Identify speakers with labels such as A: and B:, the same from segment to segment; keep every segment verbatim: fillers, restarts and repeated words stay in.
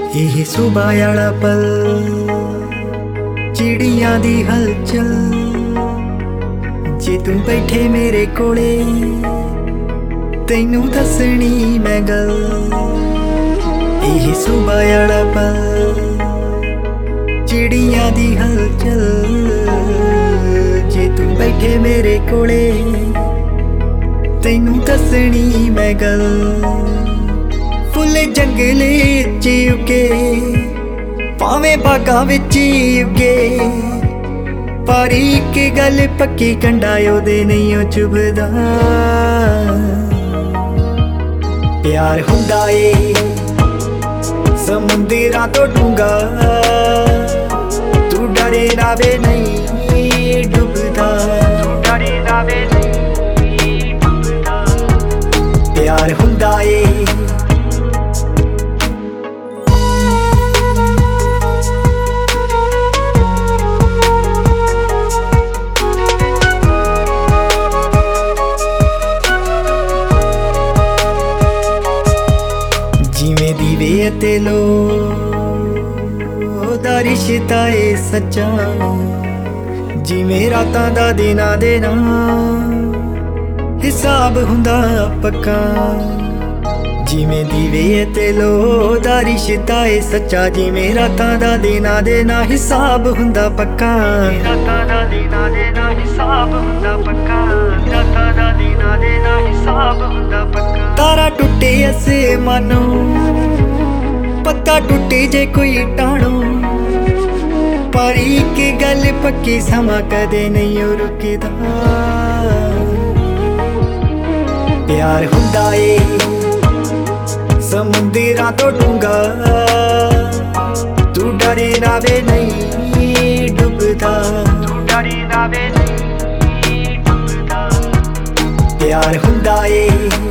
A: ਇਹ ਸੁਬਾ ਵਾਲਾ ਪਲ ਚਿੜੀਆਂ ਦੀ ਹਲਚਲ ਜੇ ਤੂੰ ਬੈਠੇ ਮੇਰੇ ਕੋਲੇ ਤੈਨੂੰ ਦੱਸਣੀ ਮੈਂ ਗੱਲ। ਇਹ ਸੁਬਾ ਵਾਲਾ ਪਲ ਚਿੜੀਆਂ ਦੀ ਹਲਚਲ ਜੇ ਤੂੰ ਬੈਠੇ ਮੇਰੇ ਕੋਲੇ ਤੈਨੂੰ ਦੱਸਣੀ ਮੈਂ ਗੱਲ। ਫੁੱਲ ਜੰਗਲੇ ਚ ਉੱਗੇ ਭਾਵੇਂ ਬਾਗਾਂ ਵਿੱਚ ਉੱਗੇ ਪਰ ਇੱਕ ਗੱਲ ਪੱਕੀ ਕੰਡਾ ਉਹਦੇ ਨਹੀਂ ਉਹ ਚੁਭਦਾ। ਪਿਆਰ ਹੁੰਦਾ ਏ ਸਮੁੰਦਰਾਂ ਤੋਂ ਡੂੰਘਾ ਤੂੰ ਡਰੇ ਨਾ ਵੇ ਨਹੀਂ ਡੁੱਬਦਾ। ਤੂੰ ਡਰੇ ਨਾ ਵੇ ਨਹੀਂ ਡੁੱਬਦਾ। ਪਿਆਰ ਹੁੰਦਾ ਏ ਜਿਵੇਂ ਦੀਵੇ ਤੇ ਲੋ ਦਾ ਰਿਸ਼ਤਾ ਏ ਸੱਚਾ ਜਿਵੇਂ ਰਾਤਾਂ ਦਾ ਦਿਨਾਂ ਦੇ ਨਾਲ ਹਿਸਾਬ ਹੁੰਦਾ ਪੱਕਾ। ਜਿਵੇਂ ਦੀਵੇ ਤੇ ਲੋ ਦਾ ਰਿਸ਼ਤਾ ਏ ਸੱਚਾ ਜਿਵੇਂ ਰਾਤਾਂ ਦਾ ਦਿਨਾਂ ਦੇ ਨਾਲ ਹਿਸਾਬ ਹੁੰਦਾ ਪੱਕਾ। ਰਾਤਾਂ ਦਾ ਦਿਨਾਂ ਦੇ ਨਾਲ ਹਿਸਾਬ ਹੁੰਦਾ ਪੱਕਾ। ਰਾਤਾਂ ਦਾ ਦਿਨਾਂ ਦੇ ਨਾਲ ਹਿਸਾਬ ਹੁੰਦਾ ਪੱਕਾ। ਤਾਰਾ ਟੁੱਟੇ ਅਸਮਾਨੋਂ ਪੱਤਾ ਟੁੱਟੇ ਜੇ ਕੋਈ ਟਾਣੋ ਪਰ ਇੱਕ ਗੱਲ ਪੱਕੀ ਸਮਾਂ ਕਦੇ ਨਹੀਂ ਉਹ ਰੁਕਦਾ। ਪਿਆਰ ਹੁੰਦਾ ਏ ਸਮੁੰਦਰਾਂ ਤੋਂ ਡੂੰਘਾ ਤੂੰ ਡਰੇ ਨਾ ਵੇ ਨਹੀਂ ਡੁੱਬਦਾ। ਤੂੰ ਡਰੇ ਨਾ ਵੇ ਨਹੀਂ ਡੁੱਬਦਾ। ਪਿਆਰ ਹੁੰਦਾ ਏ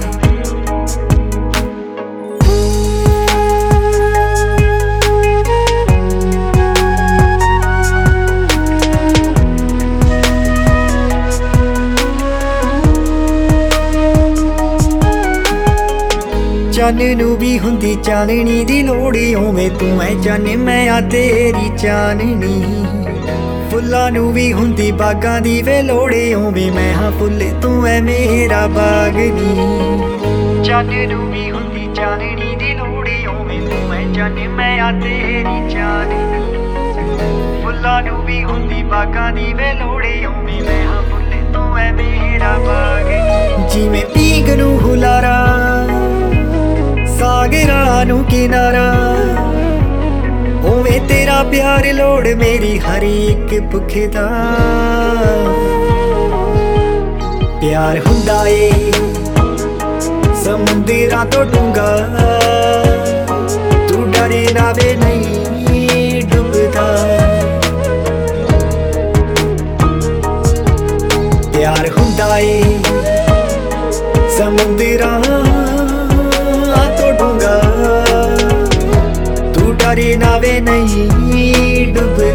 A: ਚੰਨ ਨੂੰ ਵੀ ਹੁੰਦੀ ਚਾਨਣੀ ਦੀ ਲੋੜ ਓਵੇਂ ਤੂੰ ਐ ਚੰਨ ਮੈਂ ਆ ਤੇਰੀ ਚਾਨਣੀ। ਫੁੱਲਾਂ ਨੂੰ ਵੀ ਹੁੰਦੀ ਬਾਗਾਂ ਦੀ ਵੇ ਲੋੜ ਓਵੇਂ ਮੈਂ ਹਾਂ ਫੁੱਲ ਤੂੰ ਐ ਮੇਰਾ ਬਾਗਨੀ। ਚੰਨ ਨੂੰ ਵੀ ਹੁੰਦੀ ਚਾਨਣੀ ਦੀ ਲੋੜ ਓਵੇਂ ਤੂੰ ਐ ਚੰਨ ਮੈਂ ਆ ਤੇਰੀ ਚਾਨਣੀ। ਫੁੱਲਾਂ ਨੂੰ ਵੀ ਹੁੰਦੀ ਬਾਗਾਂ ਦੀ ਵੇ ਲੋੜ ਓਵੇਂ ਮੈਂ ਹਾਂ ਫੁੱਲ ਤੂੰ ਐ ਮੇਰਾ ਬਾਗਨੀ। ਜਿਵੇਂ ਪੀਂਘ ਨੂੰ ਹੁਲਾਰਾ ਸਾਗਰਾਂ ਨੂੰ ਕਿਨਾਰਾ ਓਵੇਂ ਤੇਰਾ ਪਿਆਰ ਲੋੜ ਮੇਰੀ ਹਰ ਇੱਕ ਭੁੱਖ ਦਾ। ਪਿਆਰ ਹੁੰਦਾ ਏ ਸਮੁੰਦਰਾਂ ਤੋਂ ਡੂੰਘਾ ਤੂੰ ਡਰੇ ਨਾ ਵੇ ਨਹੀਂ ਡੁੱਬਦਾ। ਪਿਆਰ ਹੁੰਦਾ ਏ ਸਮੁੰਦਰਾਂ ਡੂੰਘਾ ਤੂੰ ਡਰੇ ਨਾ ਵੇ ਨਹੀਂ ਡੁੱਬ